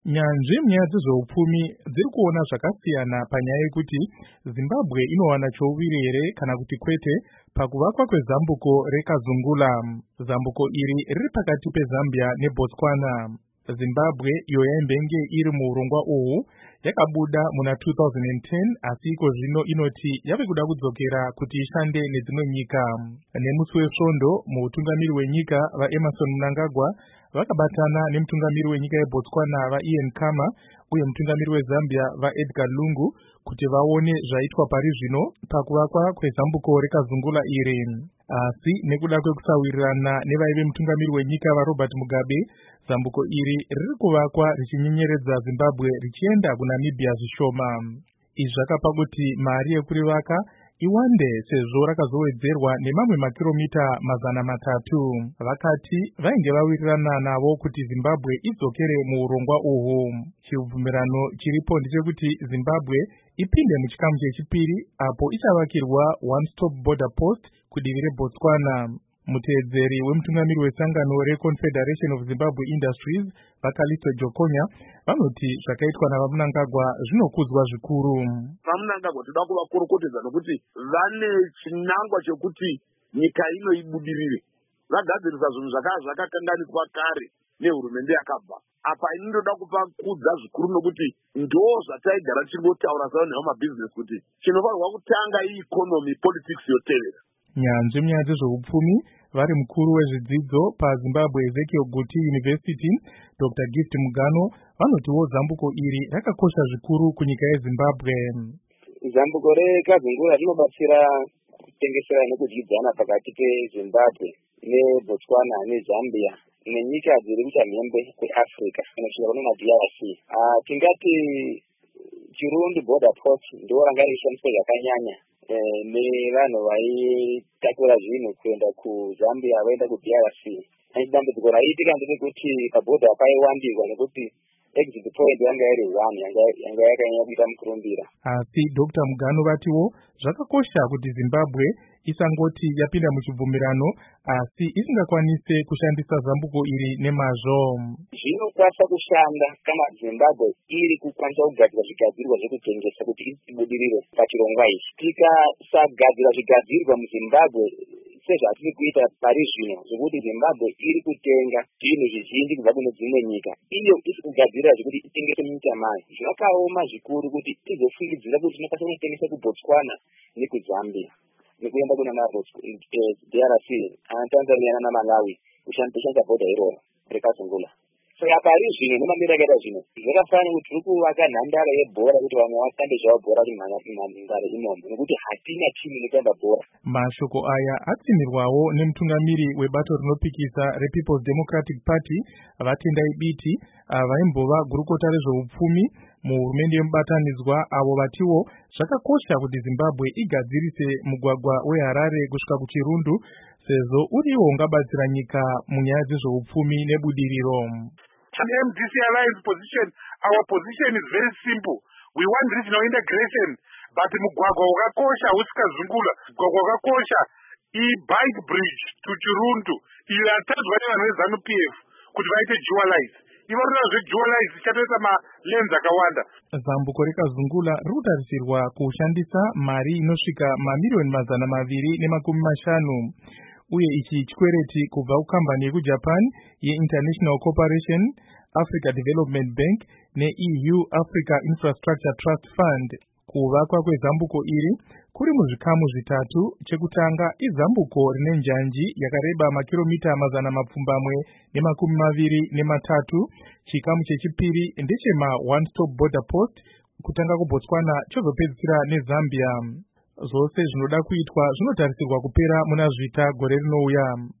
Nyanzvi munyaya dzezveupfumi dziri kuona zvakasiyana panyaya yekuti Zimbabwe inowana chouviri here kana kuti kwete pakuvakwa kwezambuko reKazungula. Zambuko iri riri pakati peZambia neBotswana. Zimbabwe iyo yaimbenge iri muurongwa uhu yakabuda muna 2010 asi iko zvino inoti yave kuda kudzokera kuti ishande nedzimwe nyika. Nemusi wesvondo mutungamiri wenyika vaEmmerson Mnangagwa vakabatana nemutungamiri wenyika yeBotswana vaIan Khama uye mutungamiri weZambia vaEdgar Lungu kuti vaone zvaitwa pari zvino pakuvakwa kwezambuko reKazungula iri. Asi nekuda kwekusawirirana nevaive mutungamiri wenyika vaRobert Mugabe, zambuko iri riri kuvakwa richinyenyeredza Zimbabwe richienda kuNamibia zvishoma. Izvi zvakapa kuti mari yekurivaka iwande sezvo rakazowedzerwa nemamwe makiromita 300. Vakati vainge vawirirana navo kuti Zimbabwe idzokere muurongwa uhu. Chibvumirano chiripo ndechekuti Zimbabwe ipinde muchikamu chechipiri apo ichavakirwa one-stop border post kudivi reBotswana. Muteedzeri wemutungamiri wesangano reConfederation of Zimbabwe Industries Vakalisto Jokonya vanoti zvakaitwa navaMnangagwa zvinokudzwa zvikuru. VaMnangagwa toda kuvakorokotedza nokuti vane chinangwa chekuti nyika ino ibudirire. Vagadzirisa zvinhu zvakakanganiswa kare nehurumende yakabva. Apa inoda kuvakudza zvikuru nokuti ndo zvataigara tichinotaura sevamabhizinesi kuti chinofanirwa kutanga ikonomi politics yotevera. Nyanzvi munyaya dzezveupfumi vari mukuru wezvidzidzo paZimbabwe Ezekiel Guti University Dr. Gift Mugano vanotiwo zambuko iri rakakosha zvikuru kunyika yeZimbabwe. Zambuko reKazungula rinobatsira kutengesera nekudyidzana pakati peZimbabwe neBotswana neZambia nenyika dziri kuchamhembe kweAfrica inosvika kuna DRC. Tingati Chirundi border post ndo ranga rishandiswa zvakanyanya nevanhu vaitakura zvinhu kuenda kuZambia vaenda kuDRC. Dambudziko raiitika nderekuti pabhodha paiwandirwa nekuti exit point yanga iri 1 yanga yakanyanya kuita mukurumbira. Asi Dr. Mugano vatiwo zvakakosha kuti Zimbabwe isangoti yapinda muchibvumirano asi isingakwanise kushandisa zambuko iri nemazvo. Zvinokwanisa kushanda kana Zimbabwe iri kukwanisa kugadzira zvigadzirwa zvekutengesa kuti ibudirire pachirongwa ichi. Tikasagadzira zvigadzirwa muZimbabwe sezvatiri kuita pari zvino zvekuti Zimbabwe iri kutenga zvinhu zvizhinji kubva kune dzimwe nyika, iyo iri kugadzira zvekuti itengese munyika mayo, zvakaoma zvikuru kuti izofungidzira kuti tinokwanisa kutengesa kuBotswana nekuZambia nekuenda kuna DRC, Tanzania naMalawi kushandisa bhodha iroro reKazungula. Saka pari zvino nemamiriro akaita zvino zvakafanira kuti tiri kuvaka nhandare yebhora kuti vanhu vatambe zvavo bhora kumhandare imomo nekuti hatina timu inotamba bhora. Mashoko aya atsimirwawo nemutungamiri webato rinopikisa rePeople's Democratic Party Vatendai Biti vaimbova gurukota rezveupfumi muhurumende yemubatanidzwa avo vatiwo zvakakosha kuti Zimbabwe igadzirise mugwagwa weHarare kusvika kuChirundu sezvo uriwo ungabatsira nyika munyaya dzezveupfumi nebudiriro. MDC Alliance position, our position is very simple. We want regional integration, but mugwagwa wakakosha usikazungula, mugwagwa wakakosha i-bike bridge to Chirundu iyo yatadzwa nevanhu veZANU-PF kuti vaite dualize. Ivarona zvedualize ichatoita malenzi akawanda. Zambuko reKazungula ririkutarisirwa kushandisa mari inosvika mamiliyoni 250 uye ichi chikwereti kubva kukambani yekuJapan yeInternational Cooperation, Africa Development Bank neEU Africa Infrastructure Trust Fund. Kuvakwa kwezambuko iri kuri muzvikamu zvitatu. Chekutanga izambuko rine njanji yakareba makiromita 223. Chikamu chechipiri ndechema one-stop border post kutanga kuBotswana chozopedzisira neZambia. Zvose zvinoda kuitwa zvinotarisirwa kupera muna zvita gore rinouya.